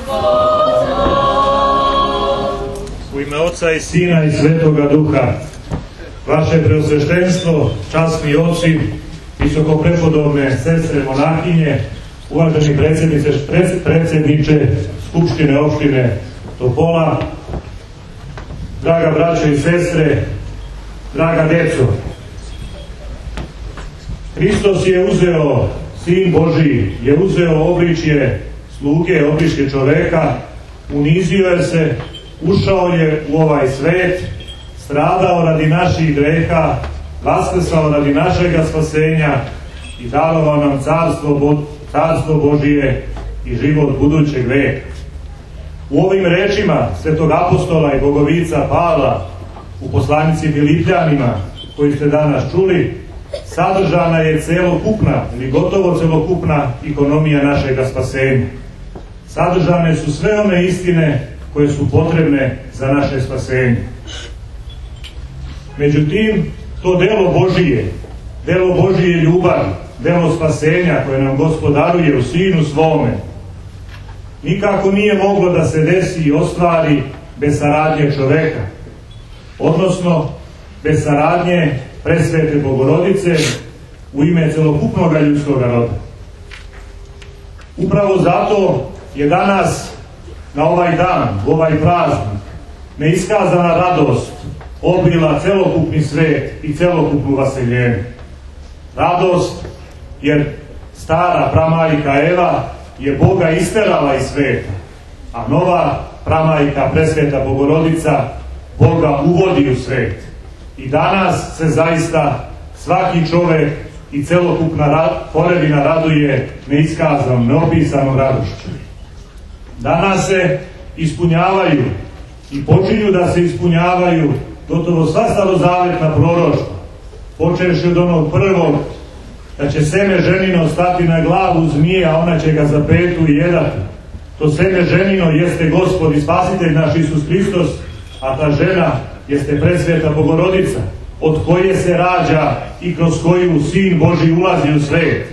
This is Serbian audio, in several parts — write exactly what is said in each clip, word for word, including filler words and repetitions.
U ime Oca i Sina i Svetoga Duha, vaše preosveštenstvo, časni oci, visoko prepodobne sestre monahinje, uvaženi predsjedniče Skupštine opštine Topola, draga braćo i sestre, draga deco. Hristos je uzeo, Sin Božiji je uzeo obličje sluge, obličje čoveka, unizio je se, ušao je u ovaj svet, stradao radi naših greha, vaskrsao radi našega spasenja i darovao nam carstvo, carstvo Božije i život budućeg veka. U ovim rečima svetog apostola i bogovica Pavla u poslanici Filipljanima, koji ste danas čuli, sadržana je celokupna ili gotovo celokupna ekonomija našega spasenja. Sadržane su sve one istine koje su potrebne za naše spasenje. Međutim, to delo Božije, delo Božije ljubavi, delo spasenja koje nam Gospod daruje u Sinu svome, nikako nije moglo da se desi i ostvari bez saradnje čoveka, odnosno bez saradnje presvete Bogorodice u ime celokupnog ljudskog roda. Upravo zato je danas na ovaj dan, u ovaj praznik, neiskazana radost obrila celokupni svet i celokupnu vaseljenu. Radost jer stara pramajka Eva je Boga isterala iz sveta, a nova pramajka presveta Bogorodica Boga uvodi u svet. I danas se zaista svaki čovek i celokupna tvorevina raduje neiskazanom, neopisanom radošću. Danas se ispunjavaju i počinju da se ispunjavaju gotovo sva starozavetna proroštva, počevši od onog prvog da će seme ženino stati na glavu zmije, a ona će ga za petu i jedati. To seme ženino jeste Gospod i Spasitelj naš Isus Hristos, a ta žena jeste presveta Bogorodica, od koje se rađa i kroz koju Sin Božji ulazi u svet.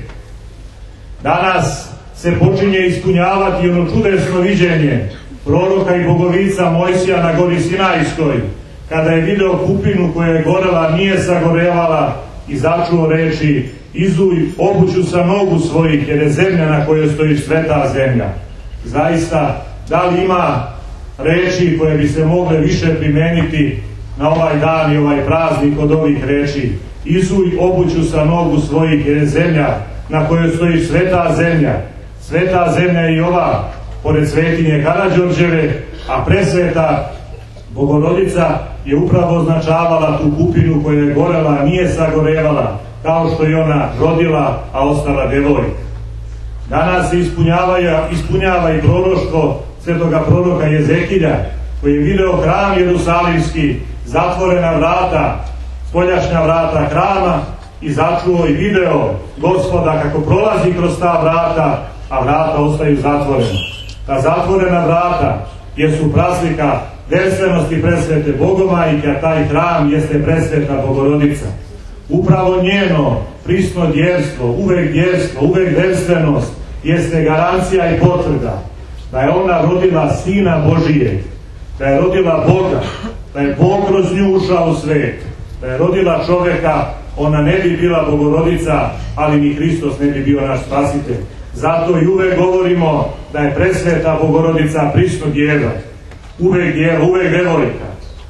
Danas se počinje ispunjavati ono čudesno viđenje proroka i bogovica Mojsija na gori Sinajskoj, kada je video kupinu koja je gorela, nije sagorevala i začuo reči: izuj obuću sa nogu svojih, jer je zemlja na kojoj stoji sveta zemlja. Zaista, da li ima reči koje bi se mogle više primeniti na ovaj dan i ovaj praznik od ovih reči? Izuj obuću sa nogu svojih, jer je zemlja na kojoj stoji sveta zemlja. Sveta zemlja je i ova, pored svetinje Karađorđeve, a presveta Bogorodica je upravo označavala tu kupinu koja je gorela, nije sagorevala, kao što je ona rodila, a ostala devojka. Danas se ispunjava i proroštvo svetoga proroka Jezekilja, koji je video hram Jerusalimski, zatvorena vrata, spoljašnja vrata hrama, i začuo i video Gospoda kako prolazi kroz ta vrata, a vrata ostaju zatvorena. Ta zatvorena vrata jesu praslika devstvenosti presvete Bogomajke, a taj hram jeste presveta Bogorodica. Upravo njeno prisno djevstvo, uvek djevstvo, uvek devstvenost jeste garancija i potvrda da je ona rodila Sina Božije, da je rodila Boga, da je Bog kroz nju ušao u svet, da je rodila čoveka. Ona ne bi bila Bogorodica, ali ni Hristos ne bi bio naš spasitelj. Zato i uvek govorimo da je presveta Bogorodica prisno djeva, uvek djeva, uvek devojka.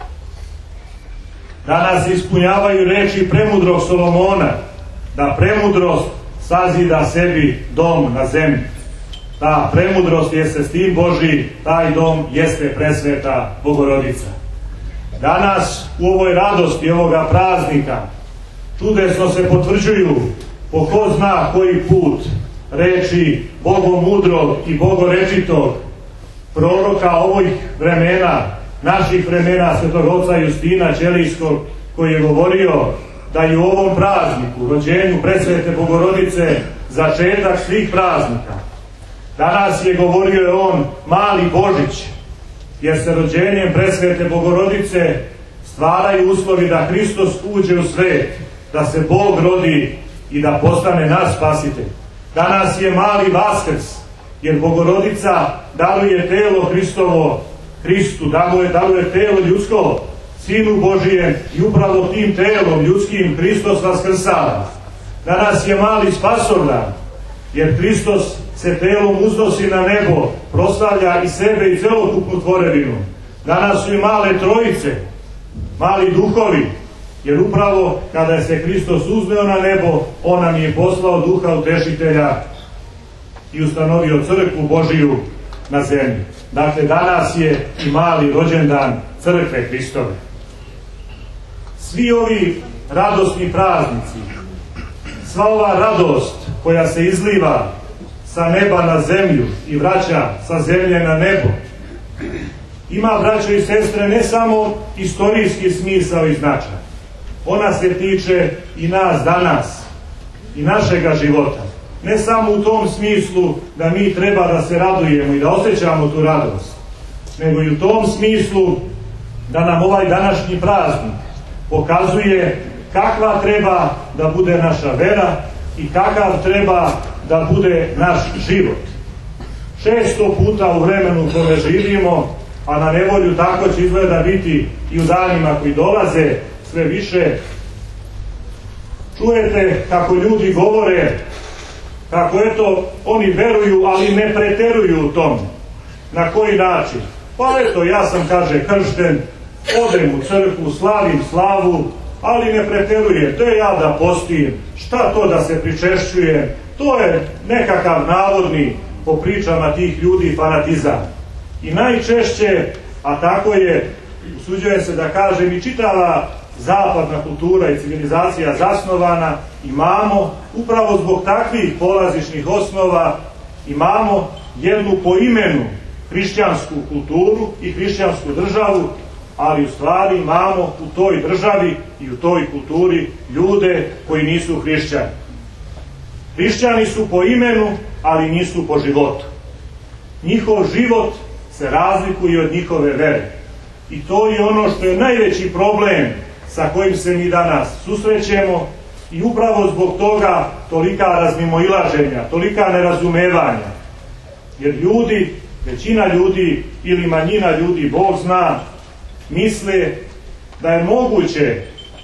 Danas ispunjavaju reči premudrog Solomona, da premudrost sazida sebi dom na zemlji. Ta premudrost jeste Sin Božji, taj dom jeste presveta Bogorodica. Danas u ovoj radosti ovoga praznika čudesno se potvrđuju po ko zna koji put reči bogomudrog i bogorečitog proroka ovih vremena, naših vremena, svetog oca Justina Ćelijskog, koji je govorio da je u ovom prazniku, rođenju presvete Bogorodice, začetak svih praznika. Danas je govorio on mali Božić, jer se rođenjem presvete Bogorodice stvaraju uslovi da Hristos uđe u svet, da se Bog rodi i da postane naš spasitelj. Danas je mali Vaskrs, jer Bogorodica daruje telo Hristovo Hristu, daruje, daruje telo ljudsko Sinu Božijem i upravo tim telom ljudskim Hristos vaskrsava. Danas je mali spasordan, jer Hristos se telom uznosi na nebo, proslavlja i sebe i celokupnu tvorevinu. Danas su i male trojice, mali duhovi, jer upravo kada je se Hristos uzneo na nebo, on nam je poslao duha utešitelja i ustanovio crkvu Božiju na zemlji. Dakle, danas je i mali rođendan crkve Hristove. Svi ovi radosni praznici, sva ova radost koja se izliva sa neba na zemlju i vraća sa zemlje na nebo, ima, braćo i sestre, ne samo istorijski smisao i značaj. Ona se tiče i nas danas, i našega života. Ne samo u tom smislu da mi treba da se radujemo i da osjećamo tu radost, nego i u tom smislu da nam ovaj današnji praznik pokazuje kakva treba da bude naša vera i kakav treba da bude naš život. Često puta u vremenu u kome živimo, a na nevolju tako će izgleda biti i u danima koji dolaze sve više, čujete kako ljudi govore kako eto oni veruju, ali ne preteruju u tom. Na koji način? Pa eto, ja sam, kaže, kršten, odem u crkvu, slavim slavu, ali ne preterujem. To je ja da postim, šta to da se pričešćujem, to je nekakav navodni, po pričama tih ljudi, fanatizam. I najčešće, a tako je, usuđujem se da kažem, i čitava zapadna kultura i civilizacija zasnovana, imamo, upravo zbog takvih polazišnih osnova, imamo jednu po imenu hrišćansku kulturu i hrišćansku državu, ali u stvari imamo u toj državi i u toj kulturi ljude koji nisu hrišćani. Hrišćani su po imenu, ali nisu po životu. Njihov život se razlikuje od njihove vere. I to je ono što je najveći problem sa kojim se mi danas susrećemo i upravo zbog toga tolika razmimoilaženja, tolika nerazumevanja. Jer ljudi, većina ljudi ili manjina ljudi, Bog zna, misle da je moguće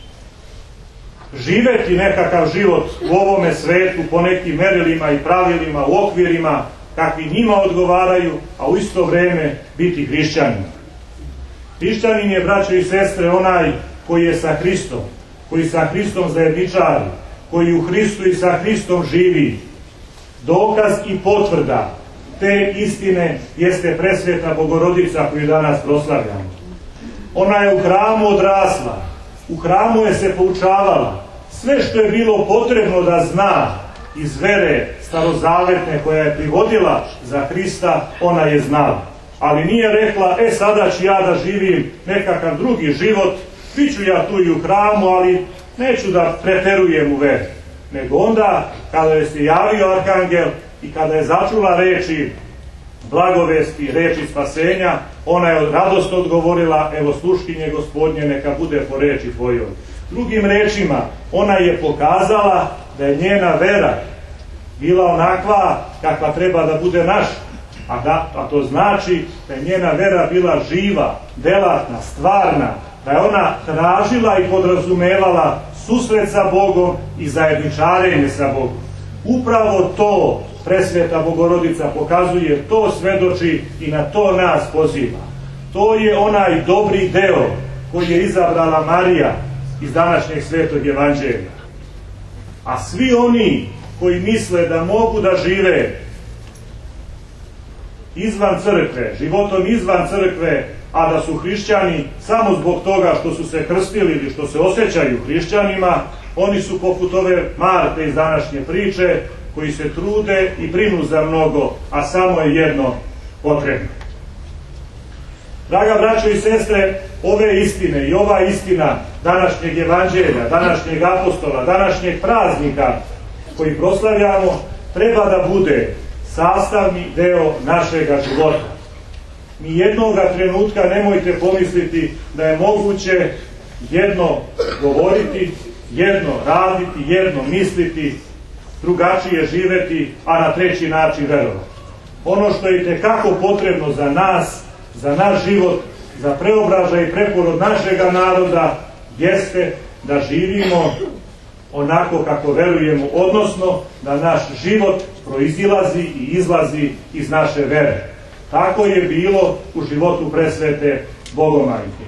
živeti nekakav život u ovome svetu po nekim merilima i pravilima, u okvirima kakvi njima odgovaraju, a u isto vreme biti hrišćanin. Hrišćanin je, braćo i sestre, onaj koji je sa Hristom, koji sa Hristom zajedničari, koji u Hristu i sa Hristom živi. Dokaz i potvrda te istine jeste presveta Bogorodica koju danas proslavljamo. Ona je u hramu odrasla, u hramu je se poučavala. Sve što je bilo potrebno da zna iz vere starozavetne koja je privodila za Hrista, ona je znala. Ali nije rekla, e sada ću ja da živim nekakav drugi život, bit ću ja tu i u hramu, ali neću da preterujem u veri. Nego onda, kada je se javio arhangel i kada je začula reči blagovesti, reči spasenja, ona je radosno odgovorila, evo sluškinje Gospodnje, neka bude po reči tvojoj. Drugim rečima, ona je pokazala da je njena vera bila onakva kakva treba da bude naša. A, da, a to znači da je njena vera bila živa, delatna, stvarna, da je ona tražila i podrazumevala susret sa Bogom i zajedničarenje sa Bogom. Upravo to presveta Bogorodica pokazuje, to svedoči i na to nas poziva. To je onaj dobri deo koji je izabrala Marija iz današnjeg svetog evanđelja. A svi oni koji misle da mogu da žive izvan crkve, životom izvan crkve, a da su hrišćani samo zbog toga što su se krstili ili što se osjećaju hrišćanima, oni su poput ove Marte iz današnje priče, koji se trude i brinu za mnogo, a samo je jedno potrebno. Draga braćo i sestre, ove istine i ova istina današnjeg evanđelja, današnjeg apostola, današnjeg praznika koji proslavljamo, treba da bude sastavni deo našega života. Ni jednoga trenutka nemojte pomisliti da je moguće jedno govoriti, jedno raditi, jedno misliti, drugačije živeti, a na treći način verovati. ono što je itekako potrebno za nas, za naš život, za preobražaj i preporod našega naroda, jeste da živimo onako kako verujemo, odnosno da naš život proizilazi i izlazi iz naše vere. Tako je bilo u životu presvete Bogomajke.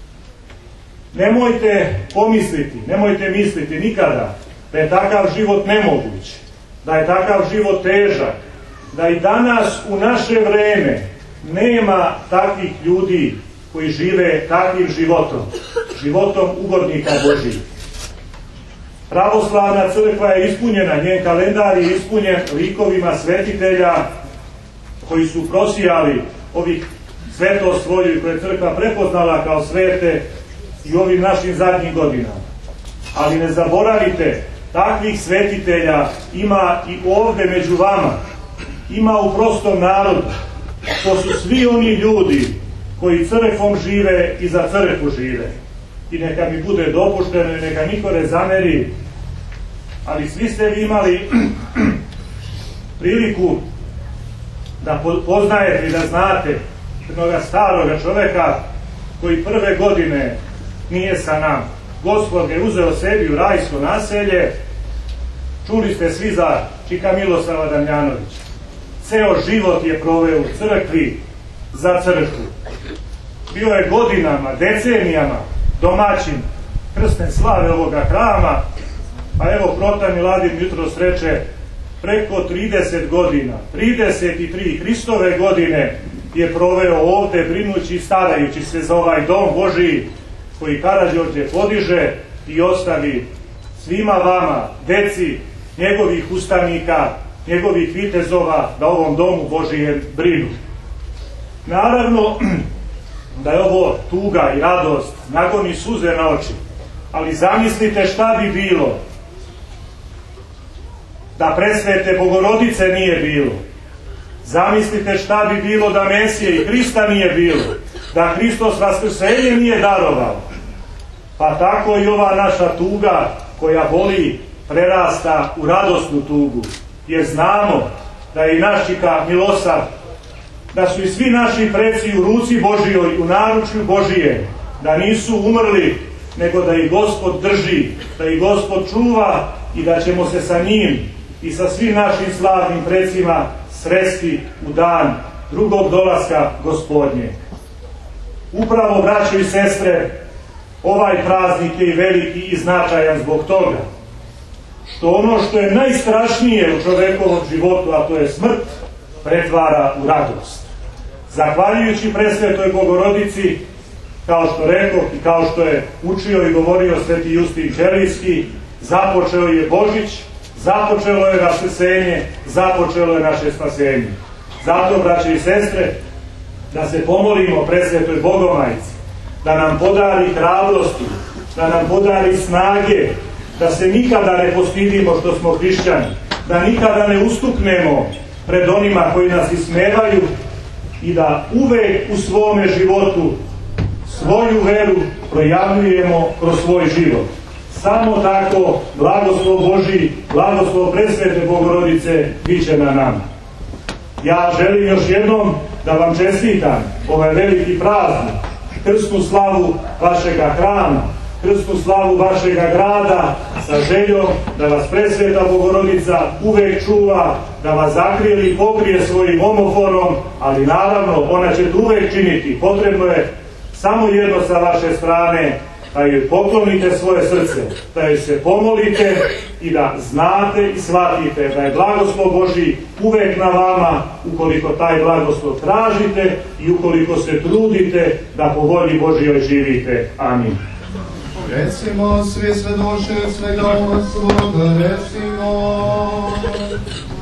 Nemojte pomisliti, nemojte misliti nikada da je takav život nemoguć, da je takav život težak, da i danas u naše vreme nema takvih ljudi koji žive takvim životom, životom ugodnika Božih. Pravoslavna crkva je ispunjena, njen kalendar je ispunjen likovima svetitelja koji su prosijali ovih svetost svoju koje je crkva prepoznala kao svete i ovim našim zadnjim godinama. Ali ne zaboravite, takvih svetitelja ima i ovde među vama, ima u prostom narodu. To su svi oni ljudi koji crkvom žive i za crkvu žive. I neka mi bude dopušteno i neka niko ne zameri, ali svi ste vi imali priliku da poznajete i da znate jednoga staroga čoveka koji prve godine nije sa nama. Gospod je uzeo sebi u rajsko naselje. Čuli ste svi za čika Milosava Damjanovića. Ceo život je proveo u crkvi za crkvu. Bio je godinama, decenijama domaćin krstne slave ovoga hrama, a evo Protan Miladin jutros reče preko trideset godina, trideset tri Hristove godine je proveo ovde brinući i starajući se za ovaj dom Božiji koji Karađorđe podiže i ostavi svima vama, deci njegovih ustanika, njegovih vitezova, da ovom domu Božijem brinu. Naravno da je ovo tuga i radost, nagoni suze na oči, ali zamislite šta bi bilo da presvete Bogorodice nije bilo. Zamislite šta bi bilo da Mesije i Hrista nije bilo, da Hristos vaskrsenje nije darovao. Pa tako i ova naša tuga koja boli prerasta u radosnu tugu, jer znamo da je i naš čika Milosav, da su i svi naši preci u ruci Božijoj, u naručju Božije, da nisu umrli, nego da ih Gospod drži, da ih Gospod čuva i da ćemo se sa njim i sa svim našim slavnim precima sresti u dan drugog dolaska Gospodnje. Upravo, braćo i sestre, ovaj praznik je i veliki i značajan zbog toga što ono što je najstrašnije u čovekovom životu, a to je smrt, pretvara u radost. Zahvaljujući presvetoj Bogorodici, kao što rekoh i kao što je učio i govorio sveti Justin Ćelijski, započeo je Božić, započelo je vaskrsenje, započelo je naše spasenje. Zato, braće i sestre, da se pomolimo presvetoj Bogomajci, da nam podari hrabrosti, da nam podari snage, da se nikada ne postidimo što smo hrišćani, da nikada ne ustuknemo pred onima koji nas ismevaju i da uvek u svome životu svoju veru projavljujemo kroz svoj život. Samo tako blagoslov Božji, blagoslov presvete Bogorodice bit će na nama. Ja želim još jednom da vam čestitam ovaj veliki praznik, krstnu slavu vašega hrama, krstnu slavu vašega grada, sa željom da vas presveta Bogorodica uvek čuva, da vas zakrije i pokrije svojim omoforom, ali naravno ona će to uvek činiti. Potrebno je samo jedno sa vaše strane, da joj poklonite svoje srce, da joj se pomolite i da znate i shvatite da je blagoslov Božji uvek na vama ukoliko taj blagoslov tražite i ukoliko se trudite da po volji Božjoj živite. Amin. Recimo, svi svedoče svega ovoga svoga, recimo.